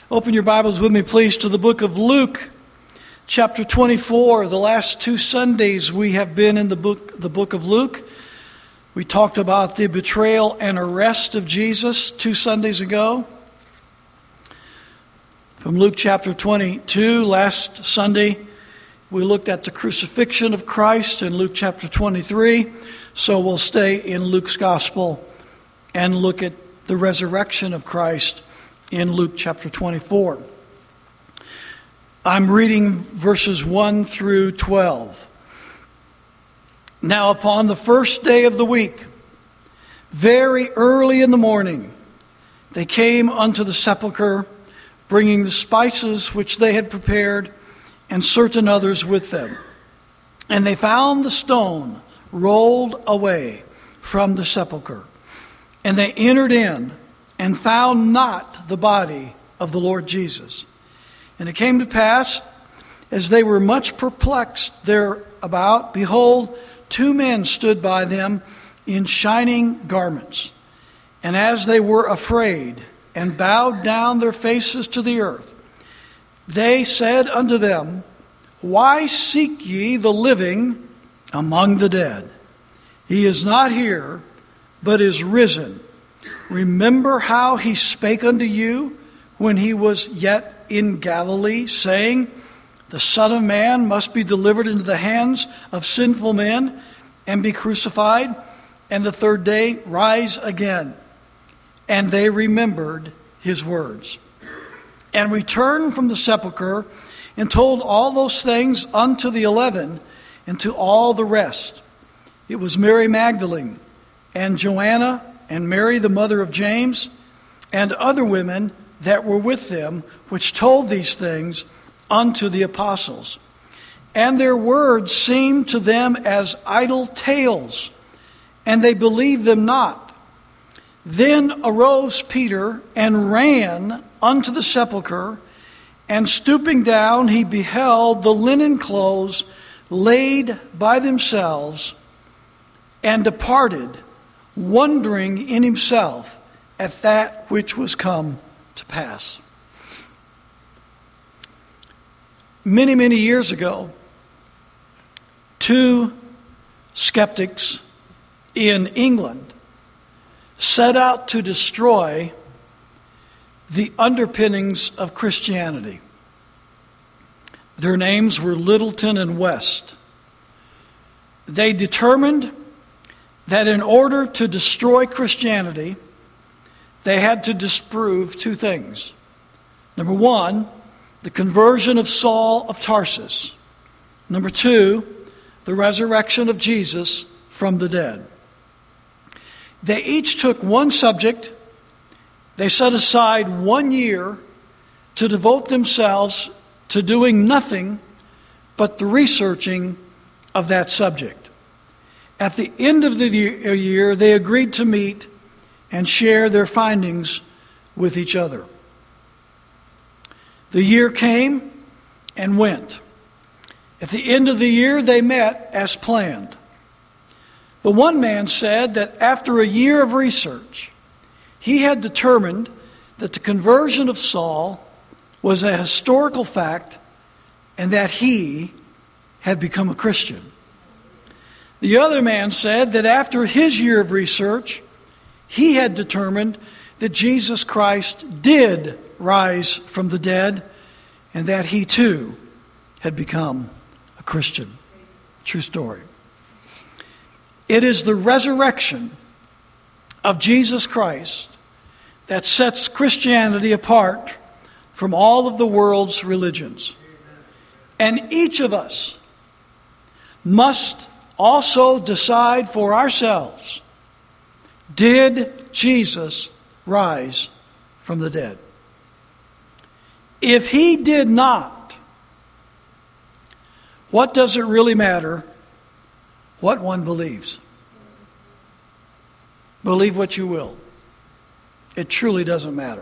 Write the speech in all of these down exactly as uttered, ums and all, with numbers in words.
Open your Bibles with me, please, to the book of Luke, chapter twenty-four. The last two Sundays we have been in the book, the book of Luke. We talked about the betrayal and arrest of Jesus two Sundays ago. From Luke chapter twenty-two, last Sunday, we looked at the crucifixion of Christ in Luke chapter twenty-three. So we'll stay in Luke's gospel and look at the resurrection of Christ in Luke chapter twenty-four. I'm reading verses one through twelve. Now upon the first day of the week, very early in the morning, they came unto the sepulchre, bringing the spices which they had prepared, and certain others with them. And they found the stone rolled away from the sepulchre. And they entered in, and found not the body of the Lord Jesus. And it came to pass, as they were much perplexed thereabout, behold, two men stood by them in shining garments. And as they were afraid, and bowed down their faces to the earth, they said unto them, Why seek ye the living among the dead? He is not here, but is risen. Remember how he spake unto you when he was yet in Galilee, saying, The Son of Man must be delivered into the hands of sinful men, and be crucified, and the third day rise again. And they remembered his words, and returned from the sepulchre, and told all those things unto the eleven, and to all the rest. It was Mary Magdalene, and Joanna, and Mary the mother of James, and other women that were with them, which told these things unto the apostles. And their words seemed to them as idle tales, and they believed them not. Then arose Peter, and ran unto the sepulchre, and stooping down, he beheld the linen clothes laid by themselves, and departed, wondering in himself at that which was come to pass. Many, many years ago, two skeptics in England set out to destroy the underpinnings of Christianity. Their names were Littleton and West. They determined that in order to destroy Christianity, they had to disprove two things. Number one, the conversion of Saul of Tarsus. Number two, the resurrection of Jesus from the dead. They each took one subject. They set aside one year to devote themselves to doing nothing but the researching of that subject. At the end of the year, they agreed to meet and share their findings with each other. The year came and went. At the end of the year, they met as planned. The one man said that after a year of research, he had determined that the conversion of Saul was a historical fact and that he had become a Christian. The other man said that after his year of research, he had determined that Jesus Christ did rise from the dead and that he too had become a Christian. True story. It is the resurrection of Jesus Christ that sets Christianity apart from all of the world's religions. And each of us must also decide for ourselves, did Jesus rise from the dead? If he did not, what does it really matter what one believes? Believe what you will. It truly doesn't matter.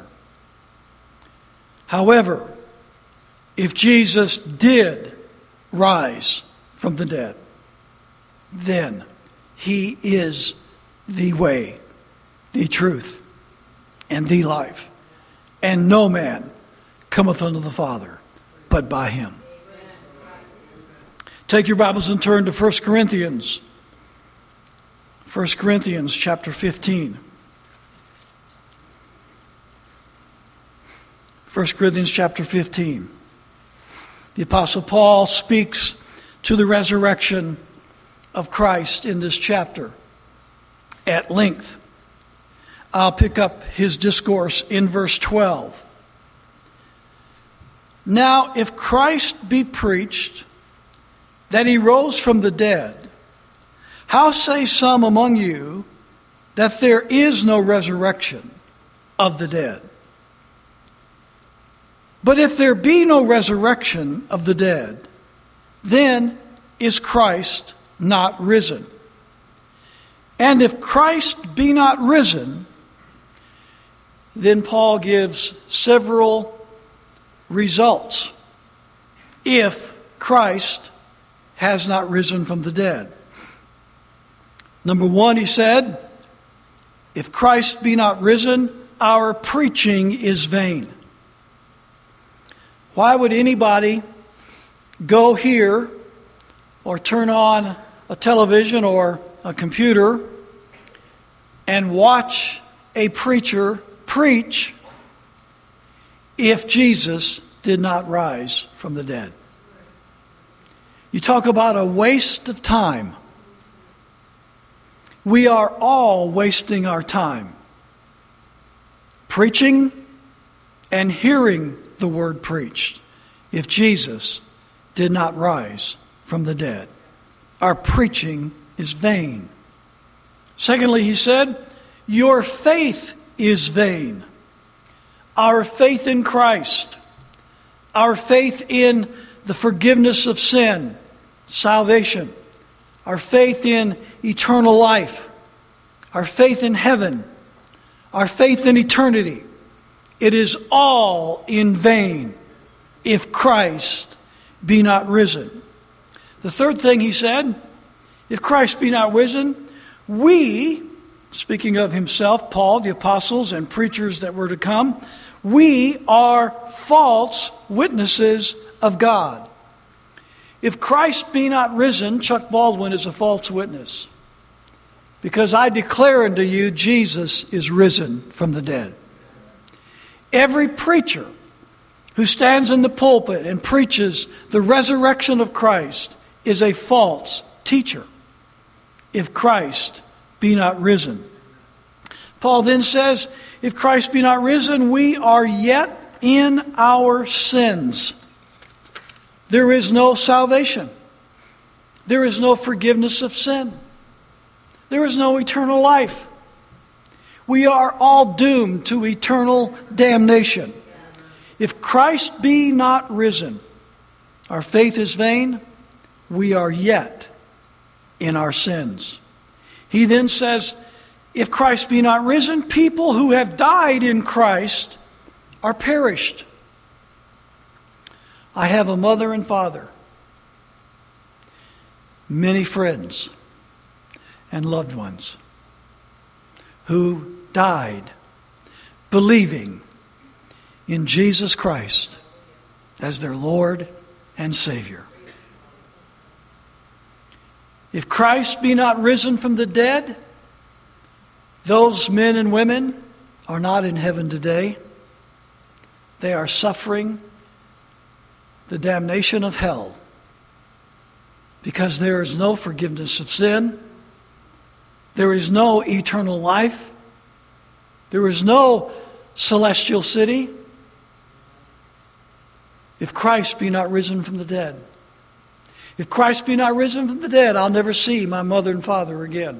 However, if Jesus did rise from the dead, then he is the way, the truth, and the life. And no man cometh unto the Father, but by him. Take your Bibles and turn to First Corinthians. First Corinthians chapter fifteen. First Corinthians chapter fifteen. The Apostle Paul speaks to the resurrection of Christ in this chapter at length. I'll pick up his discourse in verse twelve. Now, if Christ be preached that he rose from the dead, how say some among you that there is no resurrection of the dead? But if there be no resurrection of the dead, then is Christ not risen? And if Christ be not risen, then Paul gives several results if Christ has not risen from the dead. Number one, he said, if Christ be not risen, our preaching is vain. Why would anybody go here or turn on a television or a computer and watch a preacher preach if Jesus did not rise from the dead? You talk about a waste of time. We are all wasting our time preaching and hearing the word preached if Jesus did not rise from the dead. Our preaching is vain. Secondly, he said, your faith is vain. Our faith in Christ, our faith in the forgiveness of sin, salvation, our faith in eternal life, our faith in heaven, our faith in eternity, it is all in vain if Christ be not risen. The third thing he said, if Christ be not risen, we, speaking of himself, Paul, the apostles, and preachers that were to come, we are false witnesses of God. If Christ be not risen, Chuck Baldwin is a false witness. Because I declare unto you, Jesus is risen from the dead. Every preacher who stands in the pulpit and preaches the resurrection of Christ is a false teacher, if Christ be not risen. Paul then says, if Christ be not risen, we are yet in our sins. There is no salvation. There is no forgiveness of sin. There is no eternal life. We are all doomed to eternal damnation. If Christ be not risen, our faith is vain. We are yet in our sins. He then says, if Christ be not risen, people who have died in Christ are perished. I have a mother and father, many friends and loved ones who died believing in Jesus Christ as their Lord and Savior. If Christ be not risen from the dead, those men and women are not in heaven today. They are suffering the damnation of hell because there is no forgiveness of sin. There is no eternal life. There is no celestial city if Christ be not risen from the dead. If Christ be not risen from the dead, I'll never see my mother and father again.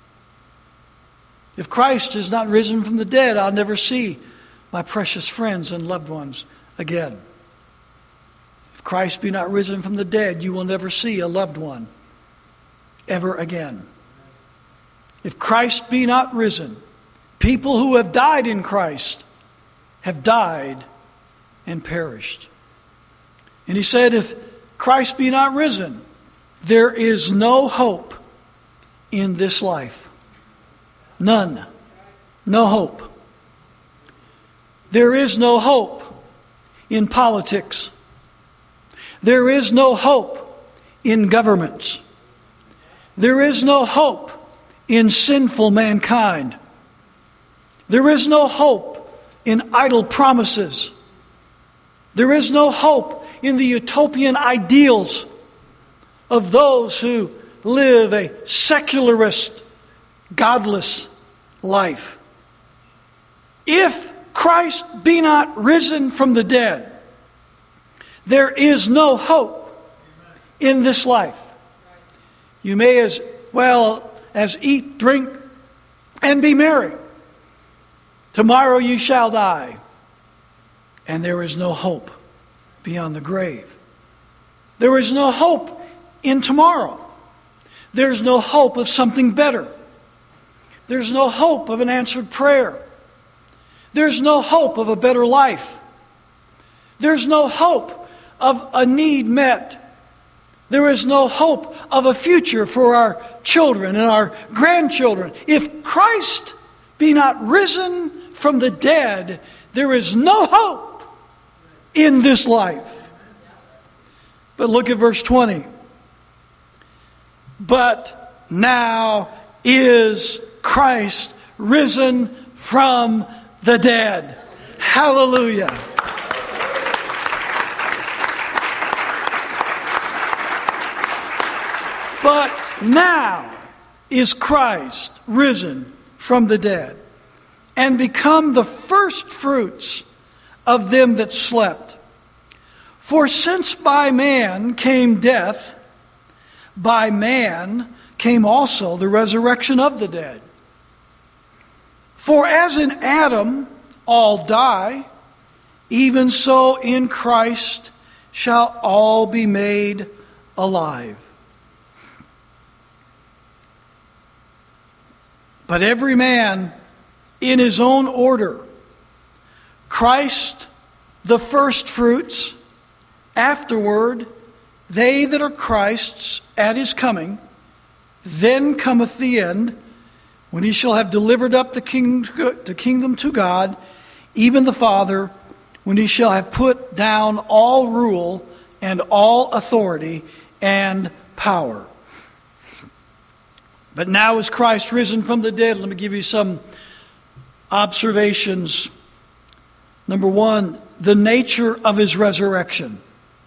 If Christ is not risen from the dead, I'll never see my precious friends and loved ones again. If Christ be not risen from the dead, you will never see a loved one ever again. If Christ be not risen, people who have died in Christ have died and perished. And he said, if Christ be not risen, there is no hope in this life. None. No hope. There is no hope in politics. There is no hope in governments. There is no hope in sinful mankind. There is no hope in idle promises. There is no hope in the utopian ideals of those who live a secularist, godless life. If Christ be not risen from the dead, there is no hope in this life. You may as well as eat, drink, and be merry. Tomorrow you shall die. And there is no hope beyond the grave. There is no hope in tomorrow. There's no hope of something better. There's no hope of an answered prayer. There's no hope of a better life. There's no hope of a need met. There is no hope of a future for our children and our grandchildren. If Christ be not risen from the dead, there is no hope in this life. But look at verse twenty. But now is Christ risen from the dead. Hallelujah. But now is Christ risen from the dead and become the first fruits of them that slept. For since by man came death, by man came also the resurrection of the dead. For as in Adam all die, even so in Christ shall all be made alive. But every man in his own order. Christ the first fruits, afterward they that are Christ's at his coming. Then cometh the end, when he shall have delivered up the kingdom, the kingdom to God, even the Father, when he shall have put down all rule and all authority and power. But now is Christ risen from the dead. Let me give you some observations. Number one, the nature of his resurrection.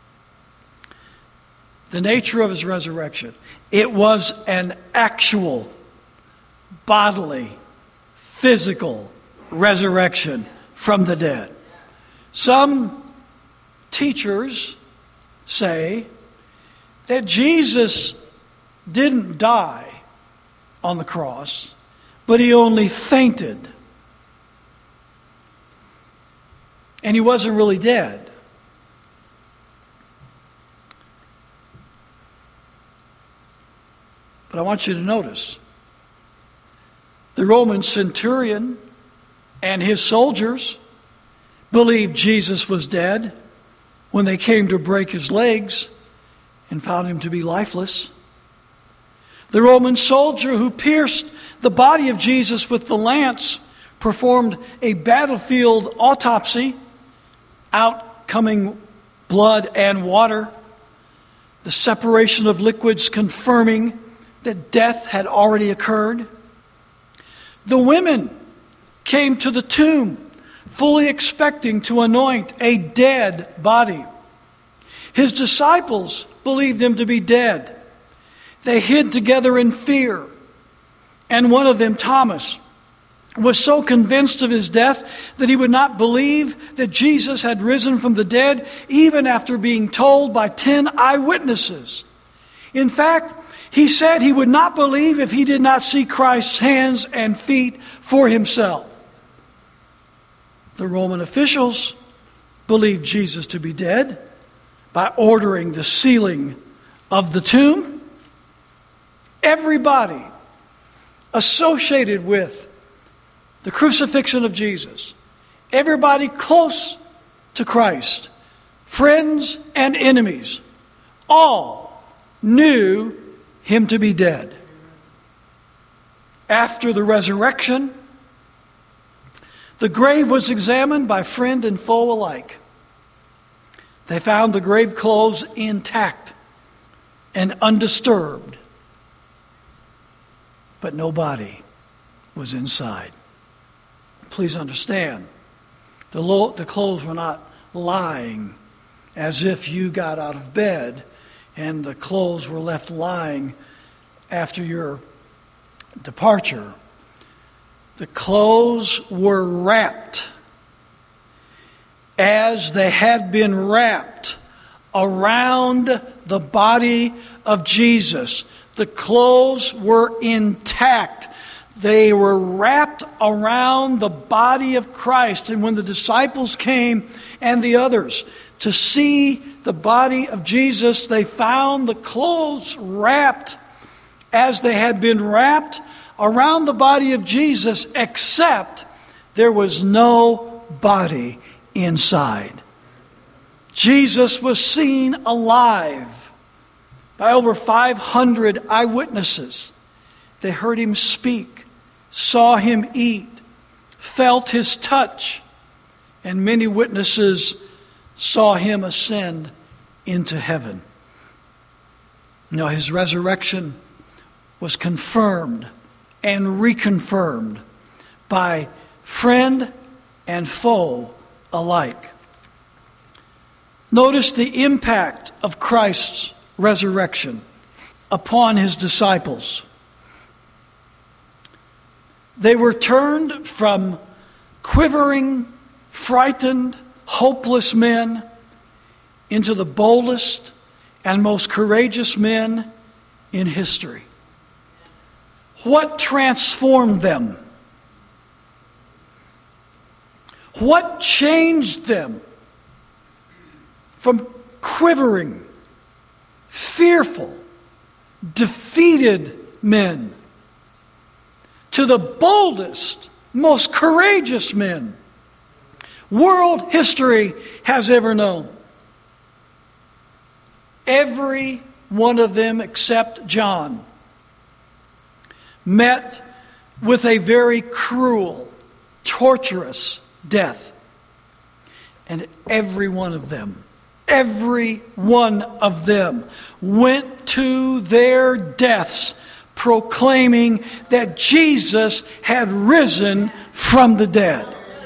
The nature of his resurrection. It was an actual, bodily, physical resurrection from the dead. Some teachers say that Jesus didn't die on the cross, but he only fainted. And he wasn't really dead. But I want you to notice, the Roman centurion and his soldiers believed Jesus was dead when they came to break his legs and found him to be lifeless. The Roman soldier who pierced the body of Jesus with the lance performed a battlefield autopsy, out coming blood and water, the separation of liquids confirming that death had already occurred. The women came to the tomb fully expecting to anoint a dead body. His disciples believed him to be dead. They hid together in fear. And one of them, Thomas, was so convinced of his death that he would not believe that Jesus had risen from the dead, even after being told by ten eyewitnesses. In fact, he said he would not believe if he did not see Christ's hands and feet for himself. The Roman officials believed Jesus to be dead by ordering the sealing of the tomb. Everybody associated with the crucifixion of Jesus, everybody close to Christ, friends and enemies, all knew him to be dead. After the resurrection, the grave was examined by friend and foe alike. They found the grave clothes intact and undisturbed, but no body was inside. Please understand, the, lo- the clothes were not lying as if you got out of bed and the clothes were left lying after your departure. The clothes were wrapped as they had been wrapped around the body of Jesus. The clothes were intact. They were wrapped around the body of Christ. And when the disciples came and the others to see the body of Jesus, they found the clothes wrapped as they had been wrapped around the body of Jesus, except there was no body inside. Jesus was seen alive by over five hundred eyewitnesses. They heard him speak, saw him eat, felt his touch, and many witnesses saw him ascend into heaven. Now, his resurrection was confirmed and reconfirmed by friend and foe alike. Notice the impact of Christ's resurrection upon his disciples. They were turned from quivering, frightened, hopeless men into the boldest and most courageous men in history. What transformed them? What changed them from quivering, fearful, defeated men to the boldest, most courageous men world history has ever known? Every one of them except John met with a very cruel, torturous death. And every one of them, every one of them went to their deaths proclaiming that Jesus had risen from the dead.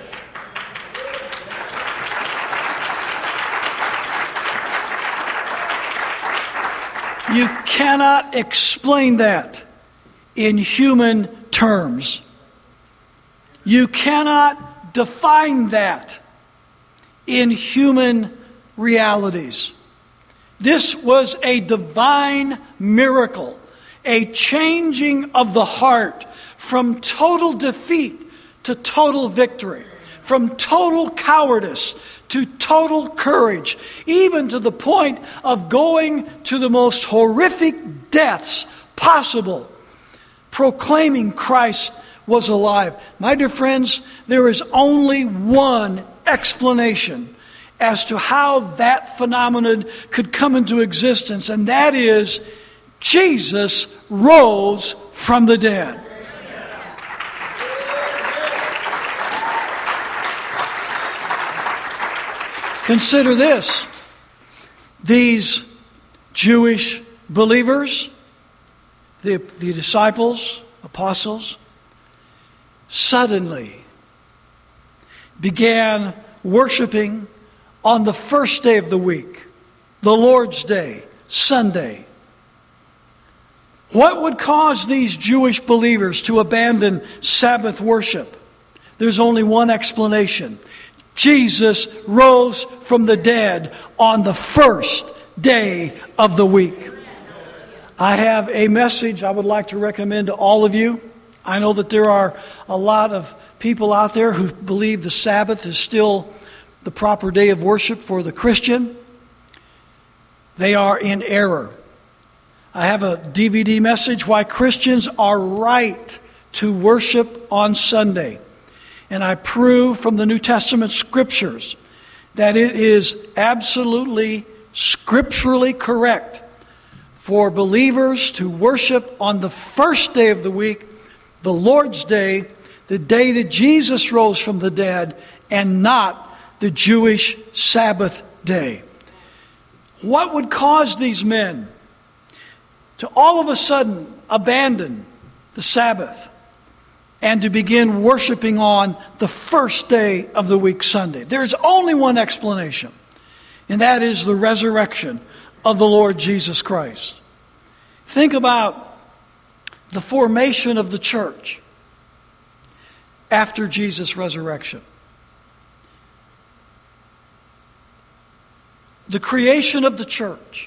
You cannot explain that in human terms. You cannot define that in human realities. This was a divine miracle, a changing of the heart from total defeat to total victory, from total cowardice to total courage, even to the point of going to the most horrific deaths possible, proclaiming Christ was alive. My dear friends, there is only one explanation as to how that phenomenon could come into existence, and that is Jesus rose from the dead. Consider this. These Jewish believers, the, the disciples, apostles, suddenly began worshiping on the first day of the week, the Lord's Day, Sunday. What would cause these Jewish believers to abandon Sabbath worship? There's only one explanation. Jesus rose from the dead on the first day of the week. I have a message I would like to recommend to all of you. I know that there are a lot of people out there who believe the Sabbath is still the proper day of worship for the Christian. They are in error. I have a D V D message, Why Christians Are Right to Worship on Sunday. And I prove from the New Testament scriptures that it is absolutely scripturally correct for believers to worship on the first day of the week, the Lord's Day, the day that Jesus rose from the dead, and not the Jewish Sabbath day. What would cause these men to all of a sudden abandon the Sabbath and to begin worshiping on the first day of the week, Sunday? There's only one explanation, and that is the resurrection of the Lord Jesus Christ. Think about the formation of the church after Jesus' resurrection. The creation of the church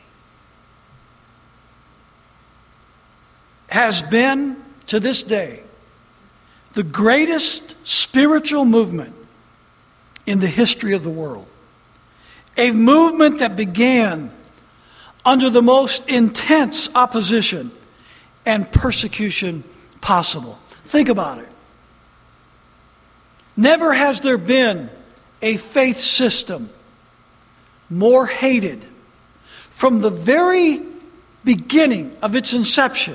has been, to this day, the greatest spiritual movement in the history of the world. A movement that began under the most intense opposition and persecution possible. Think about it. Never has there been a faith system more hated from the very beginning of its inception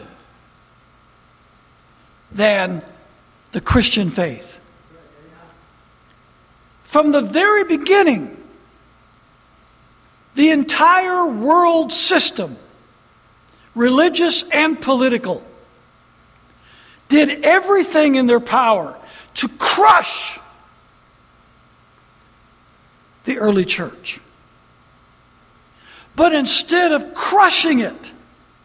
than the Christian faith. From the very beginning, the entire world system, religious and political, did everything in their power to crush the early church. But instead of crushing it,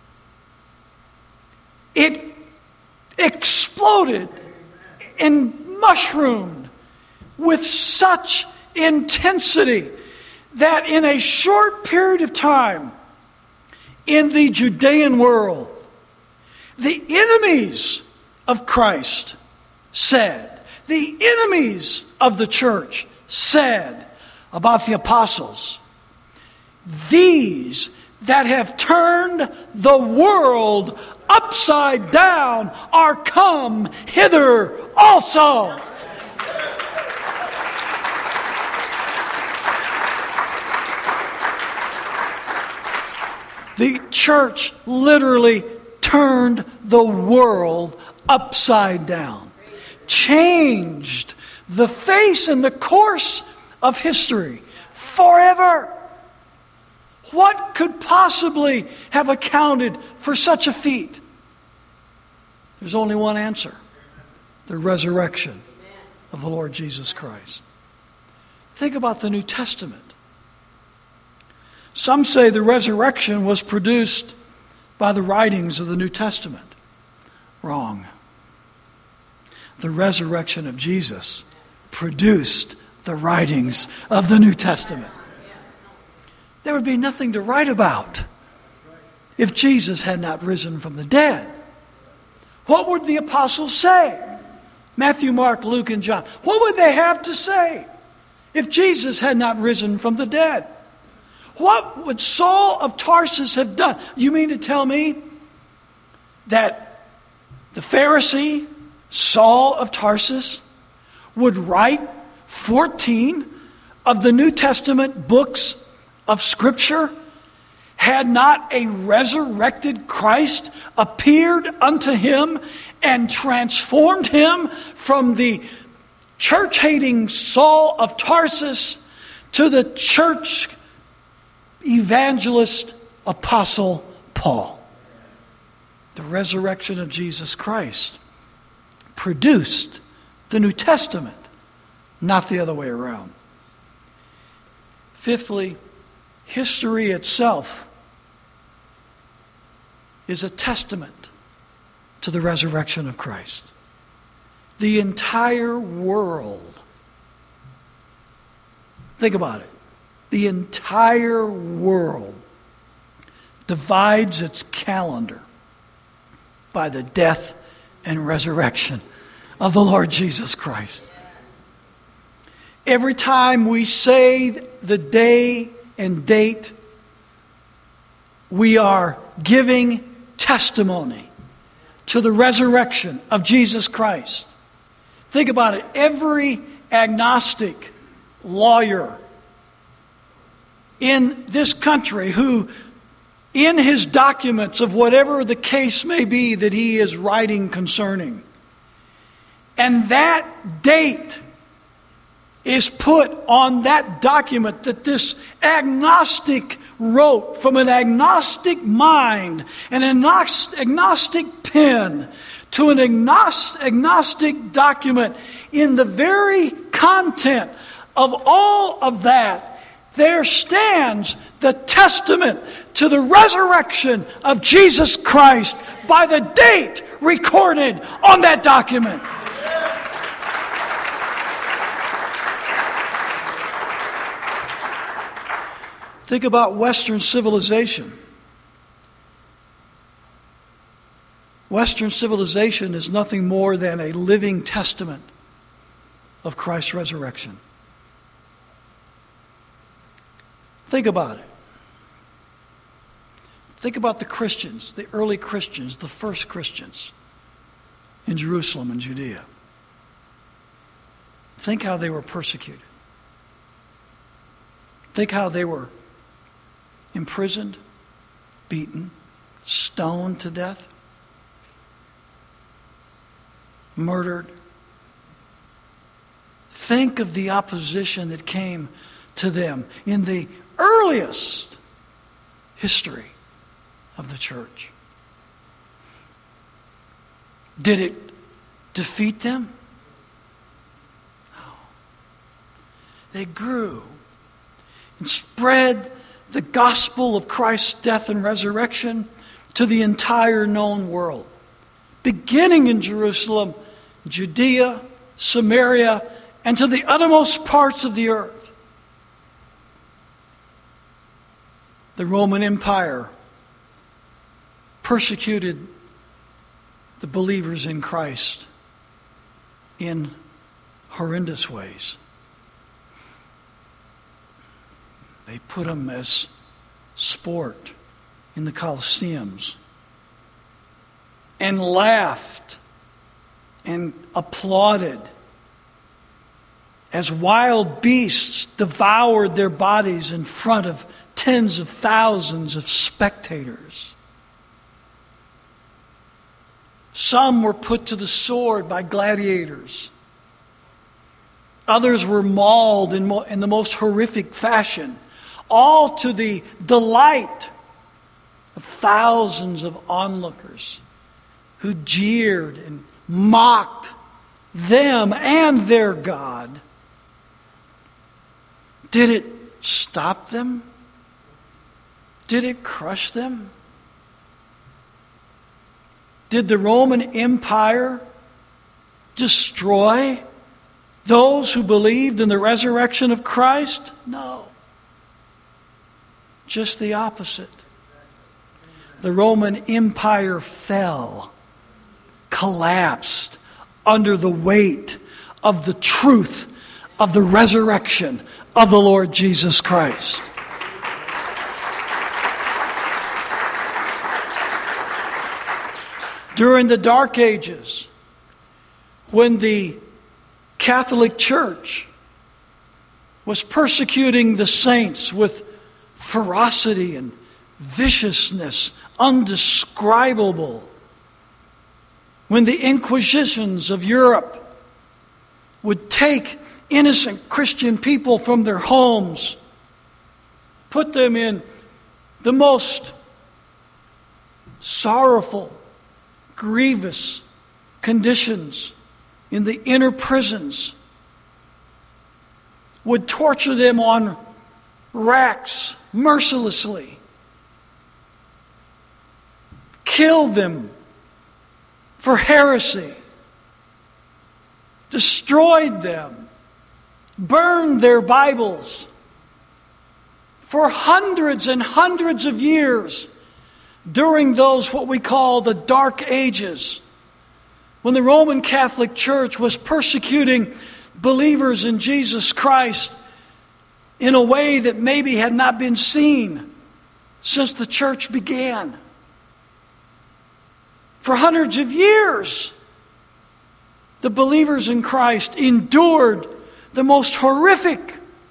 it exploded and mushroomed with such intensity that in a short period of time, in the Judean world, the enemies of Christ said, the enemies of the church said about the apostles, "These that have turned the world upside down are come hither also." The church literally turned the world upside down, changed the face and the course of history forever. What could possibly have accounted for such a feat? There's only one answer: the resurrection of the Lord Jesus Christ. Think about the New Testament. Some say the resurrection was produced by the writings of the New Testament. Wrong. The resurrection of Jesus produced the writings of the New Testament. There would be nothing to write about if Jesus had not risen from the dead. What would the apostles say? Matthew, Mark, Luke, and John. What would they have to say if Jesus had not risen from the dead? What would Saul of Tarsus have done? You mean to tell me that the Pharisee Saul of Tarsus would write fourteen of the New Testament books of Scripture had not a resurrected Christ appeared unto him and transformed him from the church-hating Saul of Tarsus to the church evangelist apostle Paul? The resurrection of Jesus Christ produced the New Testament, not the other way around. Fifthly, history itself is a testament to the resurrection of Christ. The entire world, think about it, the entire world divides its calendar by the death and resurrection of the Lord Jesus Christ. Every time we say the day and date, we are giving testimony to the resurrection of Jesus Christ. Think about it. Every agnostic lawyer in this country who, in his documents of whatever the case may be that he is writing concerning, and that date is put on that document that this agnostic wrote from an agnostic mind, an agnostic pen, to an agnostic document. In the very content of all of that, there stands the testament to the resurrection of Jesus Christ by the date recorded on that document. Think about Western civilization. Western civilization is nothing more than a living testament of Christ's resurrection. Think about it. Think about the Christians, the early Christians, the first Christians in Jerusalem and Judea. Think how they were persecuted. Think how they were imprisoned, beaten, stoned to death, murdered. Think of the opposition that came to them in the earliest history of the church. Did it defeat them? No. They grew and spread the gospel of Christ's death and resurrection to the entire known world, beginning in Jerusalem, Judea, Samaria, and to the uttermost parts of the earth. The Roman Empire persecuted the believers in Christ in horrendous ways. They put them as sport in the Colosseums and laughed and applauded as wild beasts devoured their bodies in front of tens of thousands of spectators. Some were put to the sword by gladiators. Others were mauled in, mo- in the most horrific fashion, all to the delight of thousands of onlookers who jeered and mocked them and their God. Did it stop them? Did it crush them? Did the Roman Empire destroy those who believed in the resurrection of Christ? No. Just the opposite. The Roman Empire fell, collapsed under the weight of the truth of the resurrection of the Lord Jesus Christ. During the Dark Ages, when the Catholic Church was persecuting the saints with ferocity and viciousness undescribable, when the Inquisitions of Europe would take innocent Christian people from their homes, put them in the most sorrowful, grievous conditions in the inner prisons, would torture them on racks mercilessly, kill them for heresy, destroyed them, burned their Bibles. For hundreds and hundreds of years during those what we call the Dark Ages, when the Roman Catholic Church was persecuting believers in Jesus Christ in a way that maybe had not been seen since the church began. For hundreds of years, the believers in Christ endured the most horrific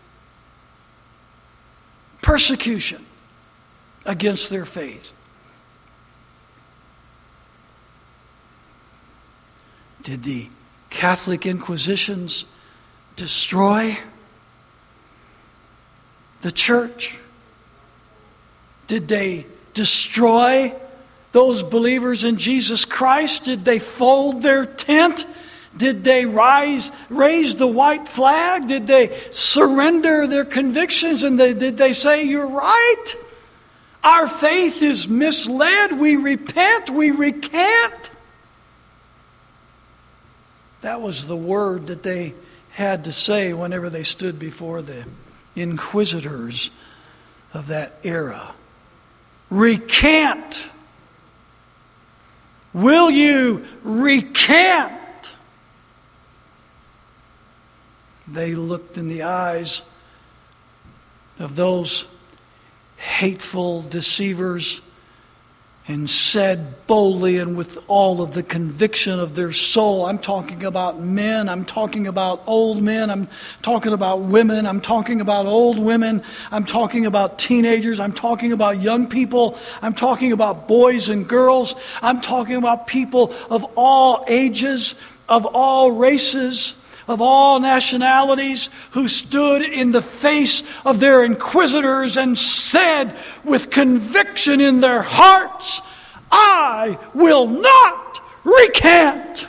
persecution against their faith. Did the Catholic Inquisitions destroy the church? Did they destroy those believers in Jesus Christ? Did they fold their tent? Did they rise, raise the white flag? Did they surrender their convictions? And they, did they say, you're right? Our faith is misled. We repent. We recant. That was the word that they had to say whenever they stood before the inquisitors of that era. Recant. Will you recant? They looked in the eyes of those hateful deceivers and said boldly and with all of the conviction of their soul, I'm talking about men, I'm talking about old men, I'm talking about women, I'm talking about old women, I'm talking about teenagers, I'm talking about young people, I'm talking about boys and girls, I'm talking about people of all ages, of all races, of all nationalities, who stood in the face of their inquisitors and said with conviction in their hearts, I will not recant.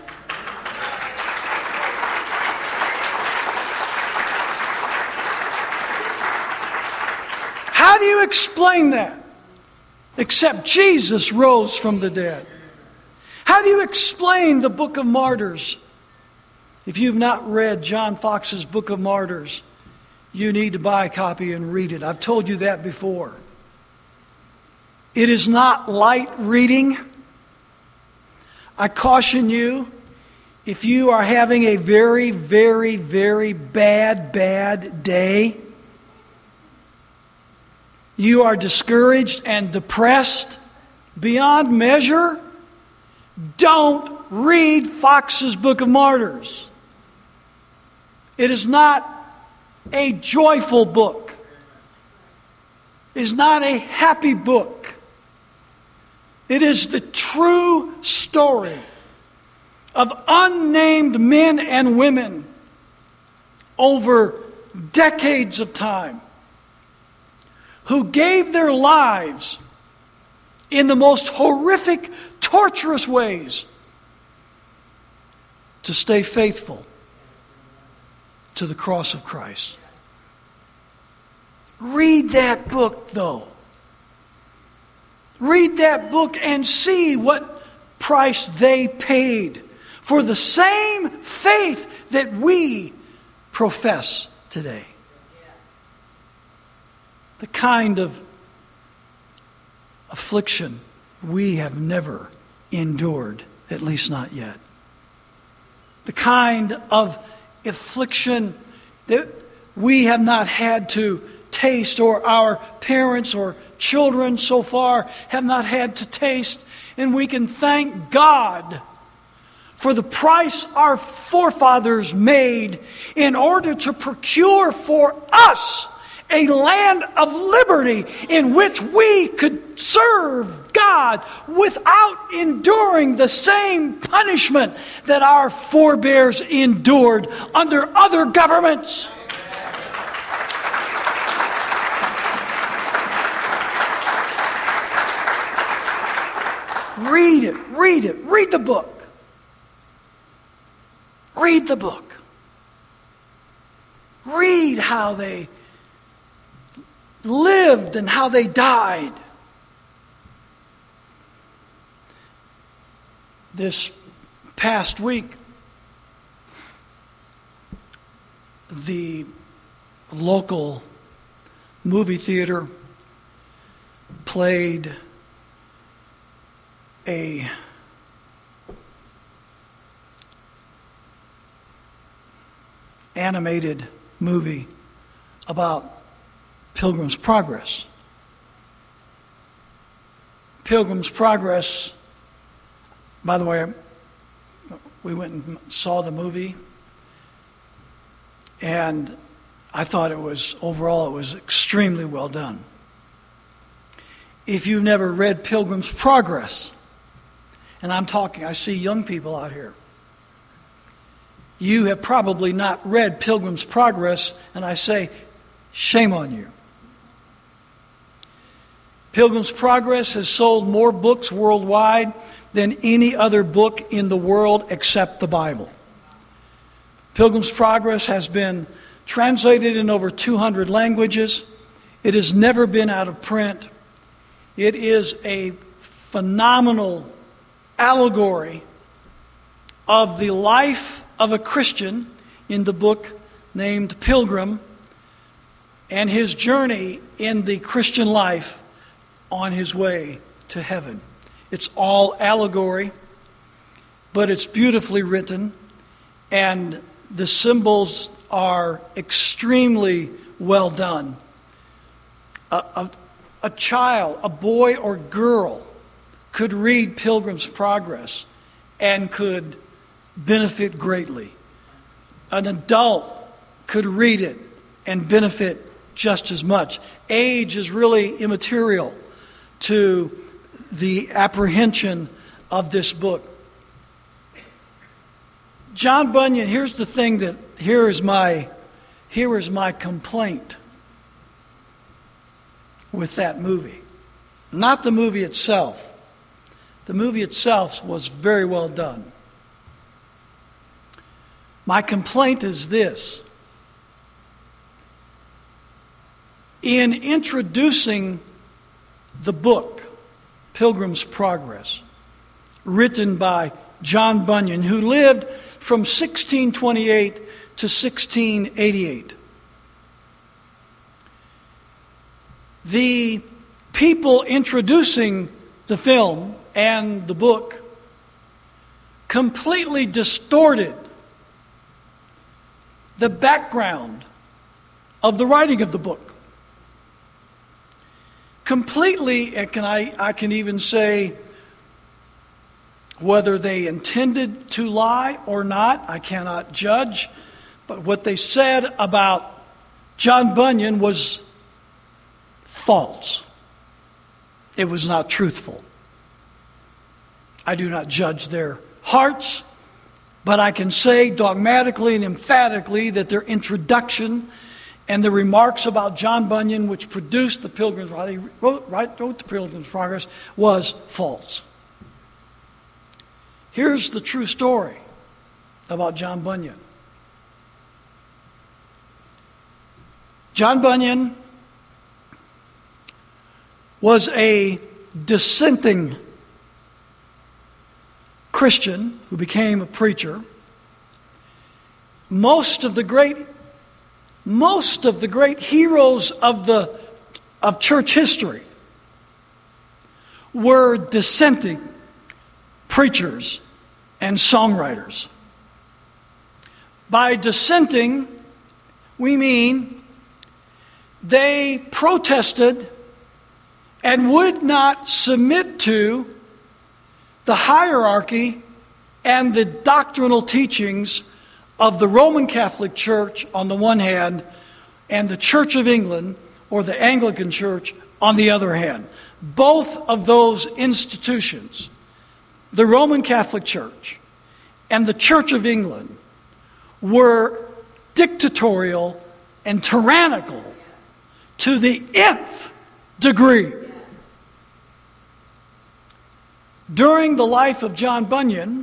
How do you explain that? Except Jesus rose from the dead. How do you explain the Book of Martyrs? If you've not read John Fox's Book of Martyrs, you need to buy a copy and read it. I've told you that before. It is not light reading. I caution you, if you are having a very, very, very bad, bad day, you are discouraged and depressed beyond measure, don't read Fox's Book of Martyrs. It is not a joyful book. It is not a happy book. It is the true story of unnamed men and women over decades of time who gave their lives in the most horrific, torturous ways to stay faithful to the cross of Christ. Read that book, though. Read that book and see what price they paid for the same faith that we profess today. The kind of affliction we have never endured, at least not yet. The kind of affliction that we have not had to taste, or our parents or children so far have not had to taste. And we can thank God for the price our forefathers made in order to procure for us a land of liberty in which we could serve God without enduring the same punishment that our forebears endured under other governments. Read it, read it, read the book. Read the book. Read how they lived and how they died. This past week, the local movie theater played a animated movie about Pilgrim's Progress. Pilgrim's Progress, by the way, we went and saw the movie, and I thought it was, overall, it was extremely well done. If you've never read Pilgrim's Progress, and I'm talking, I see young people out here. you have probably not read Pilgrim's Progress, and I say, shame on you. Pilgrim's Progress has sold more books worldwide than any other book in the world except the Bible. Pilgrim's Progress has been translated in over two hundred languages. It has never been out of print. It is a phenomenal allegory of the life of a Christian in the book named Pilgrim and his journey in the Christian life on his way to heaven. It's all allegory, but it's beautifully written, and the symbols are extremely well done. A, a, a child, a boy or girl, could read Pilgrim's Progress and could benefit greatly. An adult could read it and benefit just as much. Age is really immaterial to the apprehension of this book. John Bunyan, here's the thing that, here is my, here is my complaint with that movie. Not the movie itself. The movie itself was very well done. My complaint is this. In introducing the book, Pilgrim's Progress, written by John Bunyan, who lived from sixteen twenty-eight to sixteen eighty-eight. The people introducing the film and the book completely distorted the background of the writing of the book. Completely, and can I, I can even say whether they intended to lie or not, I cannot judge. But what they said about John Bunyan was false. It was not truthful. I do not judge their hearts, but I can say dogmatically and emphatically that their introduction and the remarks about John Bunyan, which produced the Pilgrim's, he wrote, wrote the Pilgrim's Progress, was false. Here's the true story about John Bunyan. John Bunyan was a dissenting Christian who became a preacher. Most of the great most of the great heroes of the of church history were dissenting preachers and songwriters. By dissenting, we mean they protested and would not submit to the hierarchy and the doctrinal teachings of the Roman Catholic Church on the one hand and the Church of England or the Anglican Church on the other hand. Both of those institutions, the Roman Catholic Church and the Church of England, were dictatorial and tyrannical to the nth degree. During the life of John Bunyan,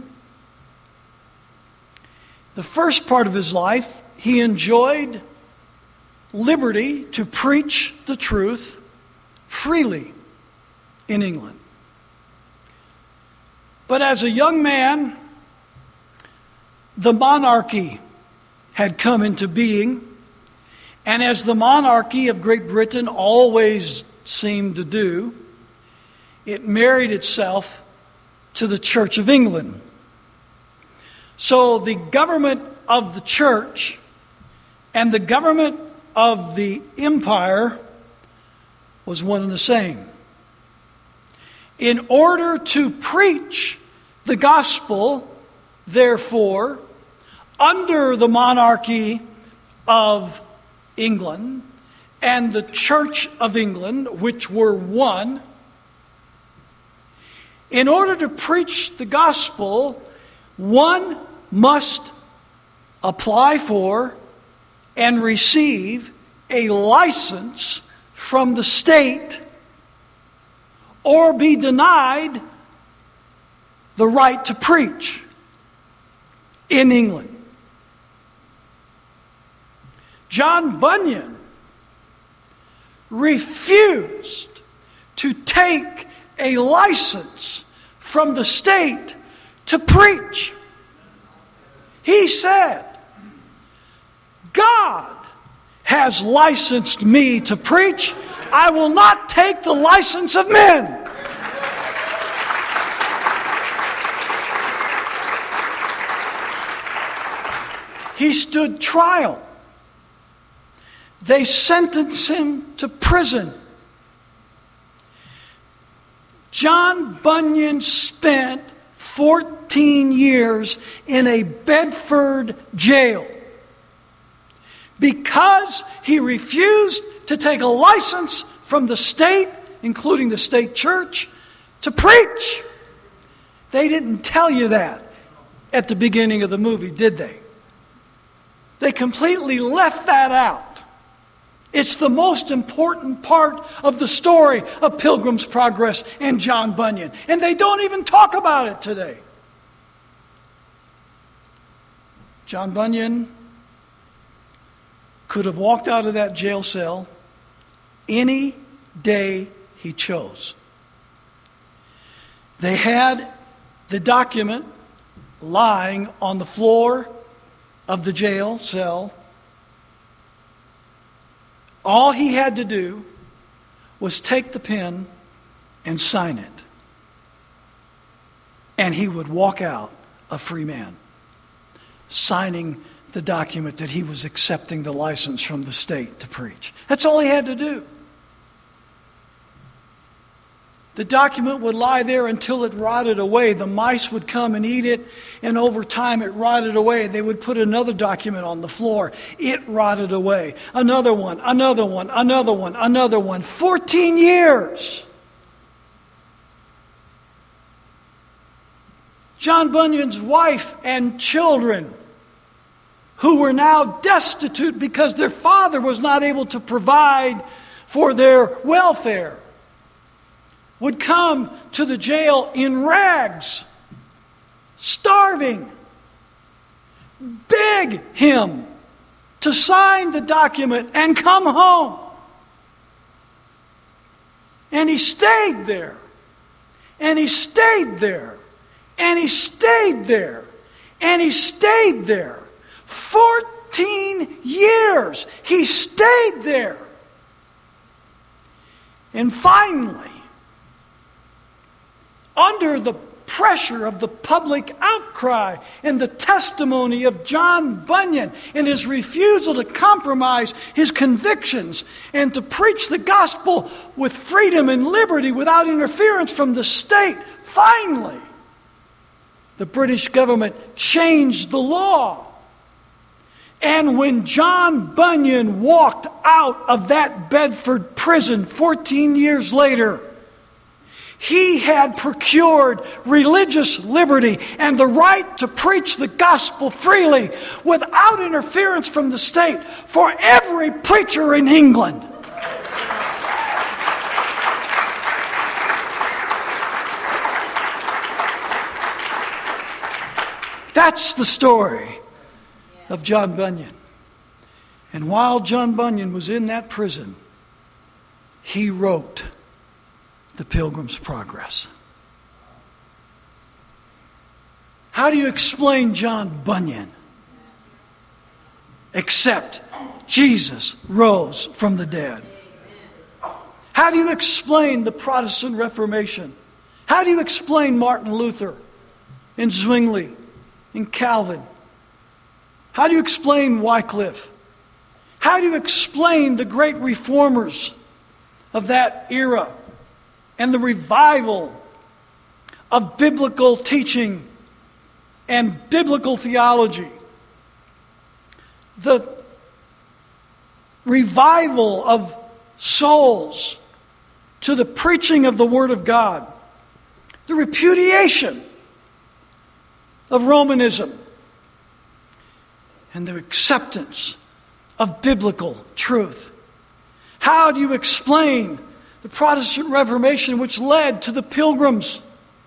the first part of his life, he enjoyed liberty to preach the truth freely in England. But as a young man, the monarchy had come into being, and as the monarchy of Great Britain always seemed to do, it married itself to the Church of England. So the government of the church and the government of the empire was one and the same. In order to preach the gospel, therefore, under the monarchy of England and the Church of England, which were one, in order to preach the gospel, one must apply for and receive a license from the state or be denied the right to preach in England. John Bunyan refused to take a license from the state to preach. He said, God has licensed me to preach. I will not take the license of men. He stood trial. They sentenced him to prison. John Bunyan spent fourteen years in a Bedford jail because he refused to take a license from the state, including the state church, to preach. They didn't tell you that at the beginning of the movie, did they? They completely left that out. It's the most important part of the story of Pilgrim's Progress and John Bunyan. And they don't even talk about it today. John Bunyan could have walked out of that jail cell any day he chose. They had the document lying on the floor of the jail cell. All he had to do was take the pen and sign it. And he would walk out a free man, signing the document that he was accepting the license from the state to preach. That's all he had to do. The document would lie there until it rotted away. The mice would come and eat it, and over time it rotted away. They would put another document on the floor. It rotted away. Another one, another one, another one, another one. Fourteen years. John Bunyan's wife and children, who were now destitute because their father was not able to provide for their welfare, would come to the jail in rags, starving, beg him to sign the document and come home. And he stayed there, and he stayed there, and he stayed there, and he stayed there. Fourteen years he stayed there. And finally, under the pressure of the public outcry and the testimony of John Bunyan and his refusal to compromise his convictions and to preach the gospel with freedom and liberty without interference from the state, finally, the British government changed the law. And when John Bunyan walked out of that Bedford prison fourteen years later, he had procured religious liberty and the right to preach the gospel freely without interference from the state for every preacher in England. That's the story of John Bunyan. And while John Bunyan was in that prison, he wrote The Pilgrim's Progress. How do you explain John Bunyan? Except Jesus rose from the dead. How do you explain the Protestant Reformation? How do you explain Martin Luther and Zwingli and Calvin? How do you explain Wycliffe? How do you explain the great reformers of that era and the revival of biblical teaching and biblical theology? The revival of souls to the preaching of the Word of God. The repudiation of Romanism. and the acceptance of biblical truth? How do you explain the Protestant Reformation, which led to the Pilgrims,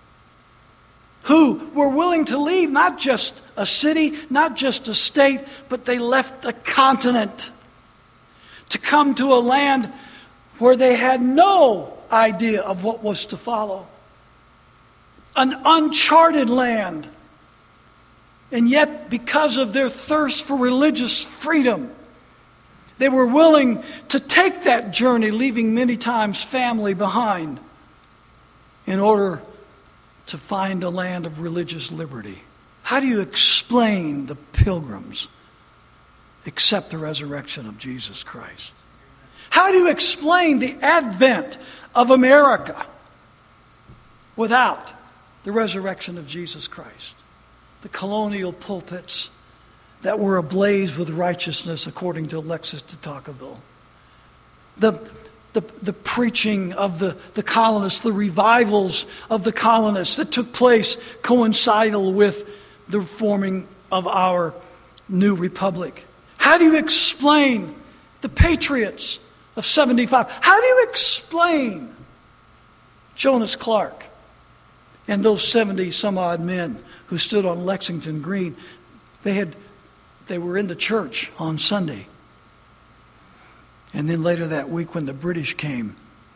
who were willing to leave not just a city, not just a state, but they left a continent to come to a land where they had no idea of what was to follow? An uncharted land. And yet, because of their thirst for religious freedom, they were willing to take that journey, leaving many times family behind, in order to find a land of religious liberty. How do you explain the Pilgrims except the resurrection of Jesus Christ? How do you explain the advent of America without the resurrection of Jesus Christ? The colonial pulpits that were ablaze with righteousness, according to Alexis de Tocqueville. The, the, the preaching of the, the colonists, the revivals of the colonists that took place coincidal with the forming of our new republic. How do you explain the patriots of seventy-five? How do you explain Jonas Clark and those seventy some odd men who stood on Lexington Green? They had They were in the church on Sunday. And then later that week, when the British came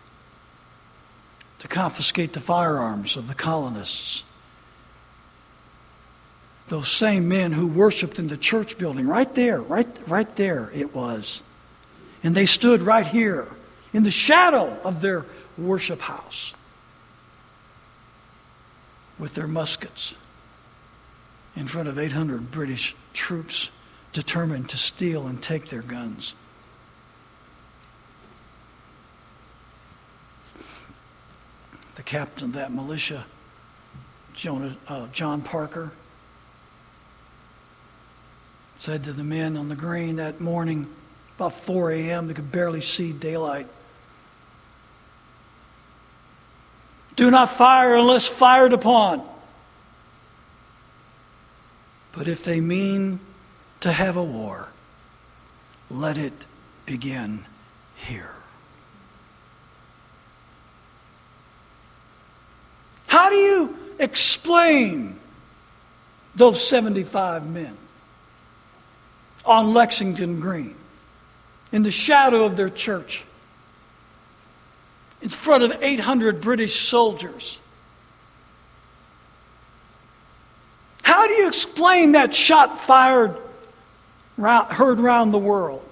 to confiscate the firearms of the colonists, those same men who worshiped in the church building, right there, right, right there it was. And they stood right here in the shadow of their worship house with their muskets in front of eight hundred British troops determined to steal and take their guns. The captain of that militia, Jonah, uh, John Parker, said to the men on the green that morning, about four a.m., they could barely see daylight, "Do not fire unless fired upon. But if they mean to have a war, let it begin here." How do you explain those seventy-five men on Lexington Green, in the shadow of their church, in front of eight hundred British soldiers? How do you explain that shot fired, heard around the world?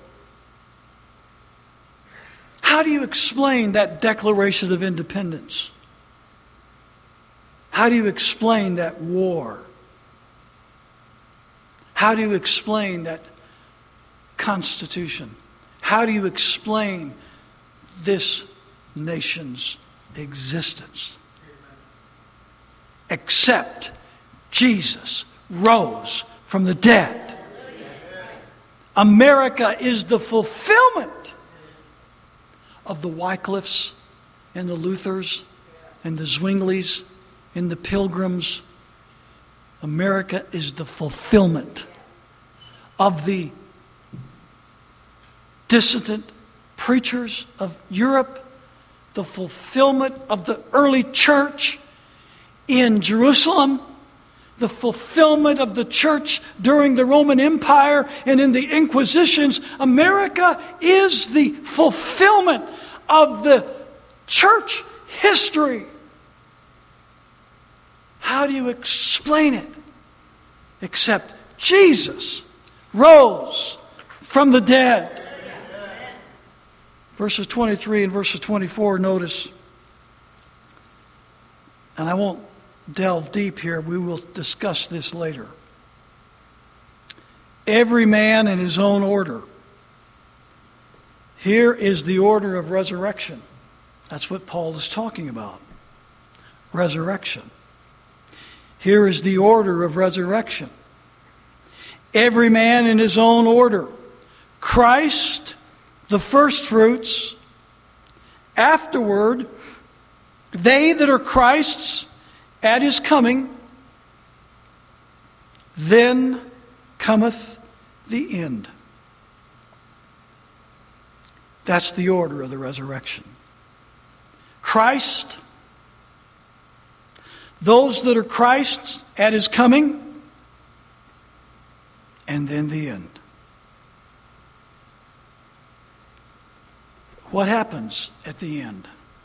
How do you explain that Declaration of Independence? How do you explain that war? How do you explain that Constitution? How do you explain this nation's existence? Except Jesus rose from the dead. America is the fulfillment of the Wycliffes and the Luthers and the Zwinglies and the Pilgrims. America is the fulfillment of the dissident preachers of Europe, the fulfillment of the early church in Jerusalem, the fulfillment of the church during the Roman Empire and in the Inquisitions. America is the fulfillment of the church history. How do you explain it? Except Jesus rose from the dead. Verses twenty-three and verses twenty-four, notice, and I won't delve deep here, we will discuss this later. Every man in his own order. Here is the order of resurrection. That's what Paul is talking about. Resurrection. Here is the order of resurrection. Every man in his own order. Christ, the firstfruits. Afterward, they that are Christ's at his coming. Then cometh the end. That's the order of the resurrection. Christ, those that are Christ's at His coming, and then the end. What happens at the end?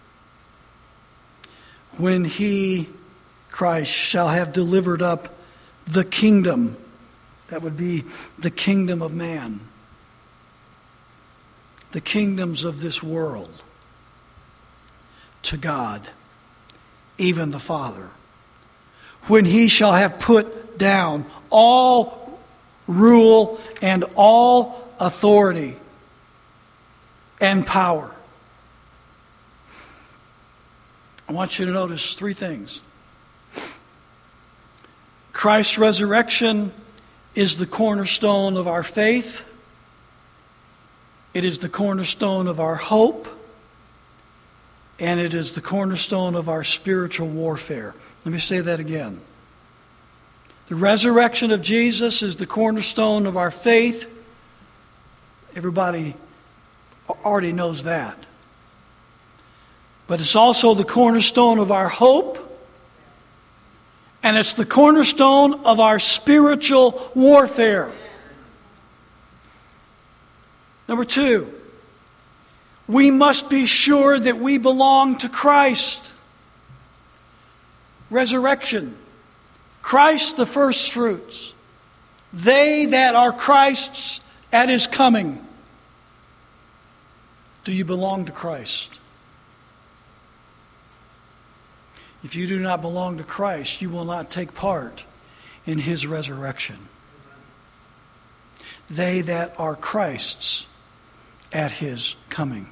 When He, Christ, shall have delivered up the kingdom, that would be the kingdom of man, the kingdoms of this world, to God, even the Father. When He shall have put down all rule and all authority and power. I want you to notice three things. Christ's resurrection is the cornerstone of our faith. It is the cornerstone of our hope. And it is the cornerstone of our spiritual warfare. Let me say that again. The resurrection of Jesus is the cornerstone of our faith. Everybody already knows that. But it's also the cornerstone of our hope. And it's the cornerstone of our spiritual warfare. Number two, we must be sure that we belong to Christ. Resurrection. Christ the first fruits. They that are Christ's at His coming. Do you belong to Christ? If you do not belong to Christ, you will not take part in His resurrection. They that are Christ's at His coming.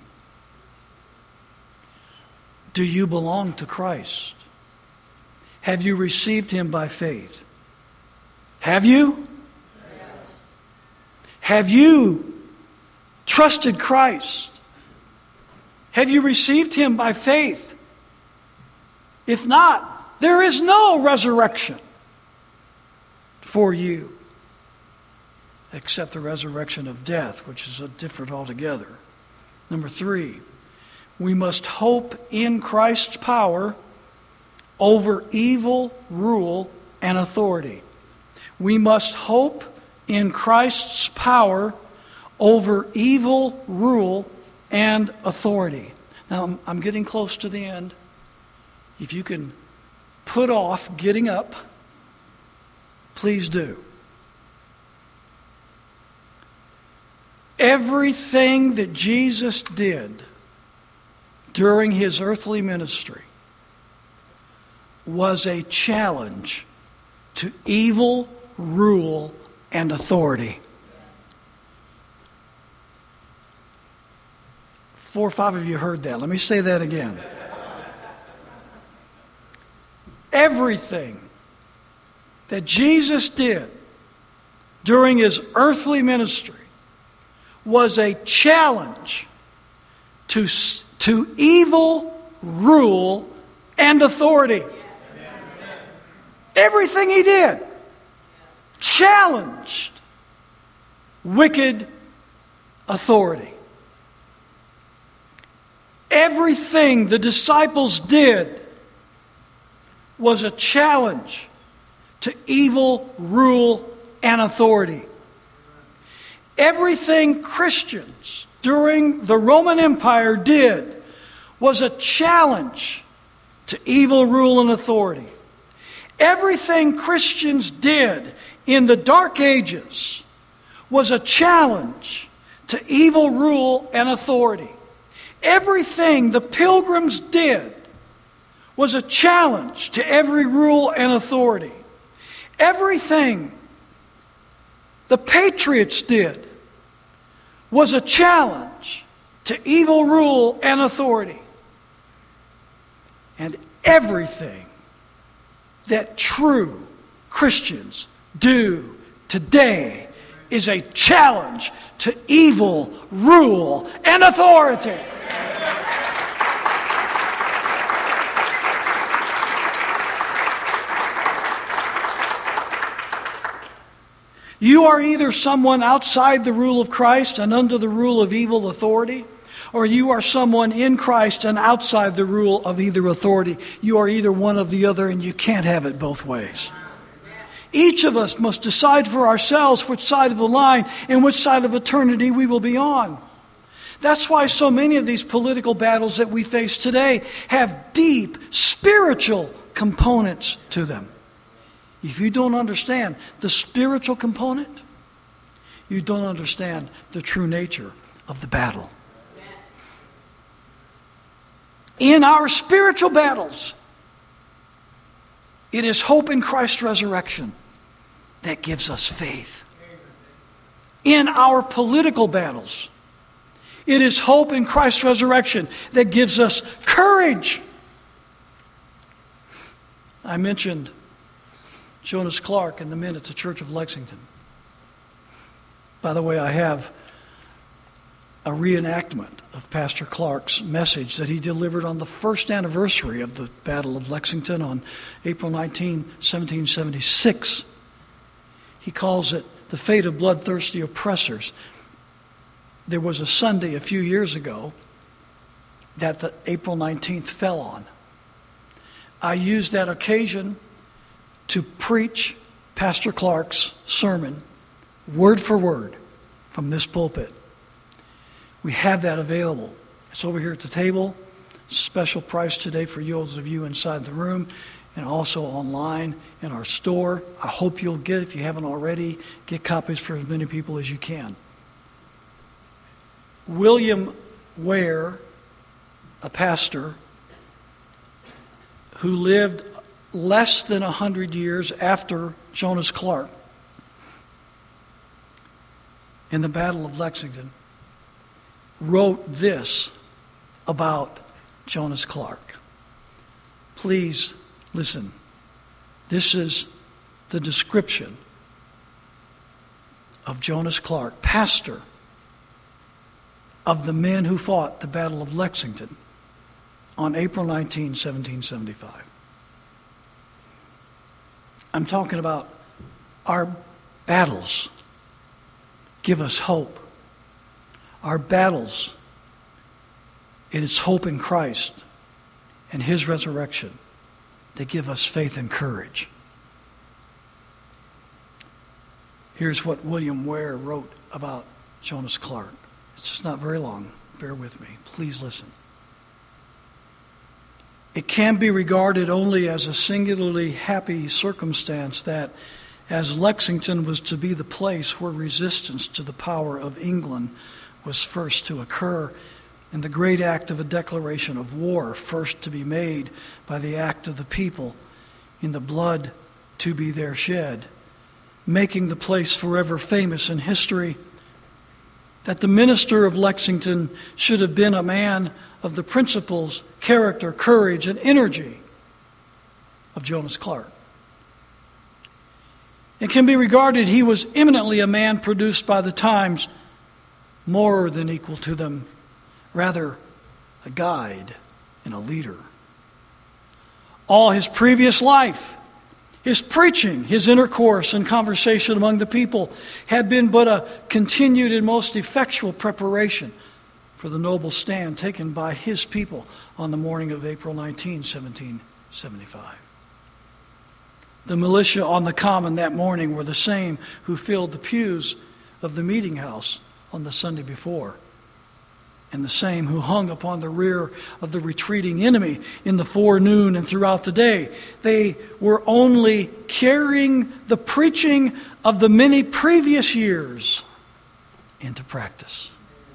Do you belong to Christ? Have you received Him by faith? Have you? Yes. Have you trusted Christ? Have you received Him by faith? If not, there is no resurrection for you except the resurrection of death, which is a different altogether. Number three, we must hope in Christ's power over evil rule and authority. We must hope in Christ's power over evil rule and authority. Now, I'm, I'm getting close to the end. If you can put off getting up, please do. Everything that Jesus did during His earthly ministry was a challenge to evil rule and authority. Four or five of you heard that. Let me say that again. Everything that Jesus did during His earthly ministry was a challenge to, to evil rule and authority. Everything He did challenged wicked authority. Everything the disciples did was a challenge to evil rule and authority. Everything Christians during the Roman Empire did was a challenge to evil rule and authority. Everything Christians did in the Dark Ages was a challenge to evil rule and authority. Everything the Pilgrims did was a challenge to every rule and authority. Everything the Patriots did was a challenge to evil rule and authority. And everything that true Christians do today is a challenge to evil rule and authority. You are either someone outside the rule of Christ and under the rule of evil authority, or you are someone in Christ and outside the rule of either authority. You are either one or the other, and you can't have it both ways. Each of us must decide for ourselves which side of the line and which side of eternity we will be on. That's why so many of these political battles that we face today have deep spiritual components to them. If you don't understand the spiritual component, you don't understand the true nature of the battle. In our spiritual battles, it is hope in Christ's resurrection that gives us faith. In our political battles, it is hope in Christ's resurrection that gives us courage. I mentioned Jonas Clark and the men at the Church of Lexington. By the way, I have a reenactment of Pastor Clark's message that he delivered on the first anniversary of the Battle of Lexington on April nineteenth, seventeen seventy-six. He calls it the fate of bloodthirsty oppressors. There was a Sunday a few years ago that the April nineteenth fell on. I used that occasion to preach Pastor Clark's sermon, word for word, from this pulpit. We have that available. It's over here at the table. Special price today for those of you inside the room, and also online in our store. I hope you'll get, if you haven't already, get copies for as many people as you can. William Ware, a pastor who lived less than a hundred years after Jonas Clark in the Battle of Lexington, wrote this about Jonas Clark. Please listen. This is the description of Jonas Clark, pastor of the men who fought the Battle of Lexington on April nineteenth, seventeen seventy-five. I'm talking about our battles give us hope. Our battles, it is hope in Christ and His resurrection that give us faith and courage. Here's what William Ware wrote about Jonas Clark. It's just not very long. Bear with me. Please listen. It can be regarded only as a singularly happy circumstance that, as Lexington was to be the place where resistance to the power of England was first to occur, and the great act of a declaration of war first to be made by the act of the people in the blood to be there shed, making the place forever famous in history, that the minister of Lexington should have been a man of the principles, character, courage, and energy of Jonas Clark. It can be regarded he was eminently a man produced by the times, more than equal to them, rather a guide and a leader. All his previous life, his preaching, his intercourse and conversation among the people had been but a continued and most effectual preparation for the noble stand taken by his people on the morning of April nineteenth, seventeen seventy-five. The militia on the common that morning were the same who filled the pews of the meeting house on the Sunday before, and the same who hung upon the rear of the retreating enemy in the forenoon and throughout the day. They were only carrying the preaching of the many previous years into practice.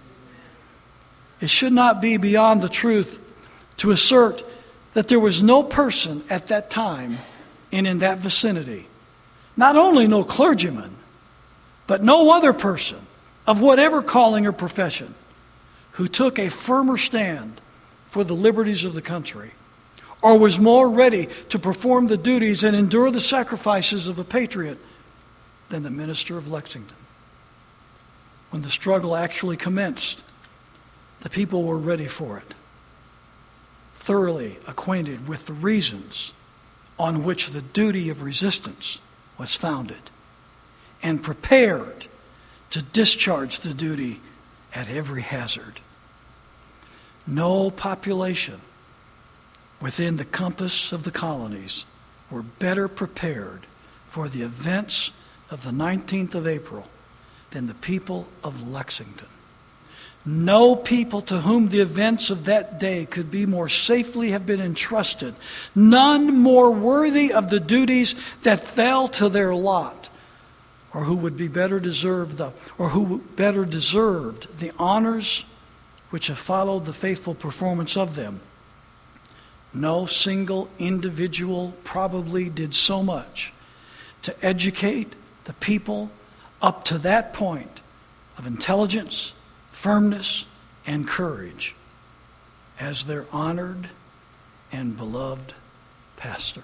It should not be beyond the truth to assert that there was no person at that time and in that vicinity, not only no clergyman, but no other person of whatever calling or profession, who took a firmer stand for the liberties of the country, or was more ready to perform the duties and endure the sacrifices of a patriot than the minister of Lexington. When the struggle actually commenced, the people were ready for it, thoroughly acquainted with the reasons on which the duty of resistance was founded, and prepared to discharge the duty at every hazard. No population within the compass of the colonies were better prepared for the events of the nineteenth of April than the people of Lexington. No people to whom the events of that day could be more safely have been entrusted, none more worthy of the duties that fell to their lot, or who would be better deserved the, or who better deserved the honors which have followed the faithful performance of them. No single individual probably did so much to educate the people up to that point of intelligence, firmness, and courage as their honored and beloved pastor.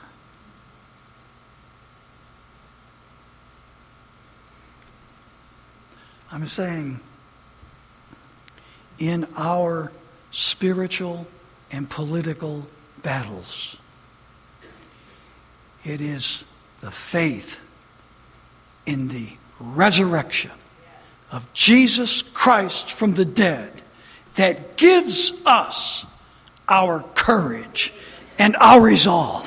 I'm saying, in our spiritual and political battles, it is the faith in the resurrection of Jesus Christ from the dead that gives us our courage and our resolve.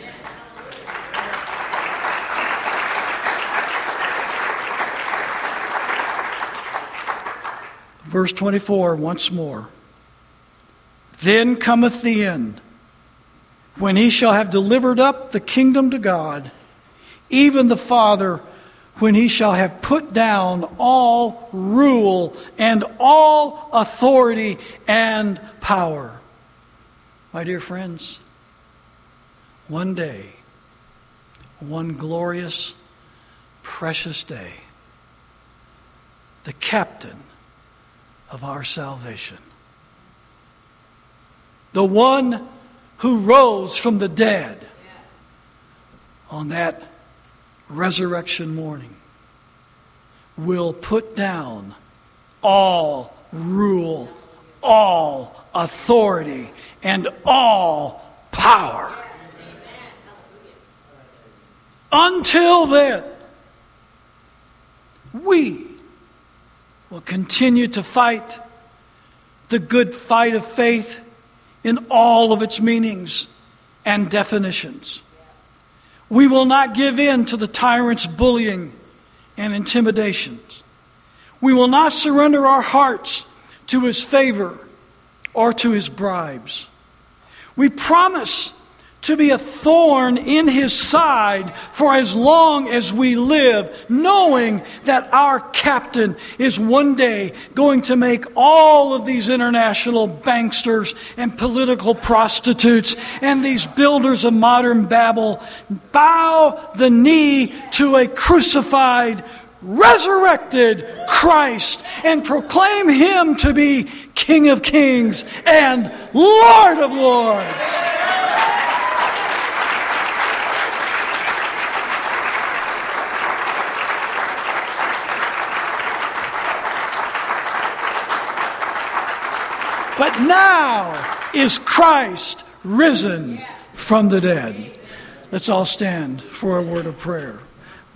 Verse twenty-four, once more. Then cometh the end, when he shall have delivered up the kingdom to God, even the Father, when he shall have put down all rule and all authority and power. My dear friends, one day, one glorious, precious day, the captain of our salvation, the one who rose from the dead on that resurrection morning, will put down all rule, all authority, and all power. Until then, we will continue to fight the good fight of faith in all of its meanings and definitions. We will not give in to the tyrant's bullying and intimidations. We will not surrender our hearts to his favor or to his bribes. We promise to be a thorn in his side for as long as we live, knowing that our captain is one day going to make all of these international banksters and political prostitutes and these builders of modern Babel bow the knee to a crucified, resurrected Christ and proclaim him to be King of Kings and Lord of Lords. But now is Christ risen from the dead. Let's all stand for a word of prayer.